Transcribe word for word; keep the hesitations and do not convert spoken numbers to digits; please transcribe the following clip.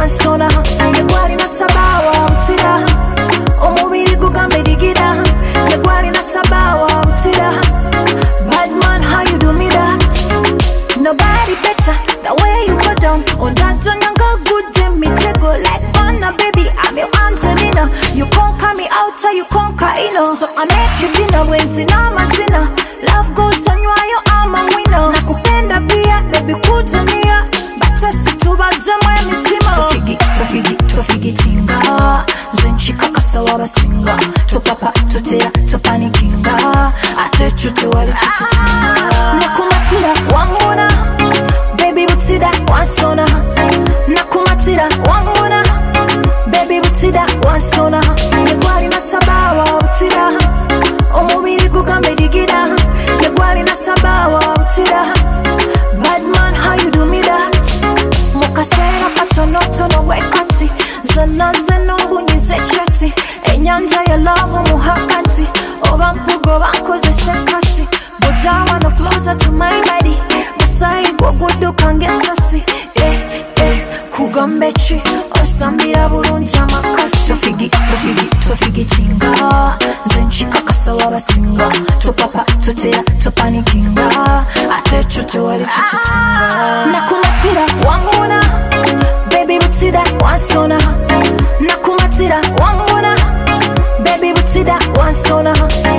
wansona yegwali nasabawa utira omubiri gugambe digira yegwali nasabawa utira bad man how you do me that nobody better the way you go down on that nyanga good damn me tego like Anna baby I'm your Angelina you conquer me outer you conquer ino so I make you dinner when sinama sina love goes on you are I'm a winner nakupenda pia baby kutania batasi tubajamu ya mitima tofigi tofigi tofigi tinga zenchika kasawa basinga topapa totera topanikinga ate chute wali chichisinga nakumatira wangona baby butida wansona nakumatira wangona baby butida wansona yegwali nasabawa utira omubiri gugambe digira yegwali nasabawa utira bad man how you do me that mukasera katono tono wekati zana zano bunyize chati enyanja ya love muhakati oba mpugo bakoze sekasi but I wanna closer to my body beside go good kangesasi eh eh kugambechi osambira bulunja makati tofigi tofigi tofigi tinga zenchika kasawa basinga topapa totera topanikinga ate chute wali chichisinga nakumatira wangona baby butida wansona nakumatira wangona baby butida wansona